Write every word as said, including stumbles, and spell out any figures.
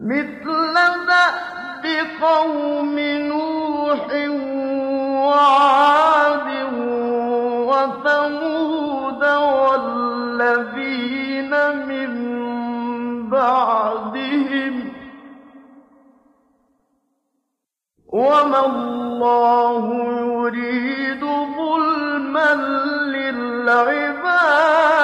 مِثْلَ دَأْبِ قَوْمِ نُوحٍ وَعَادٍ وَثَمُودَ وَالَّذِينَ مِن بَعْدِهِمْ ۚ وَمَا اللَّهُ يُرِيدُ ظُلْمًا لِّلْعِبَادِ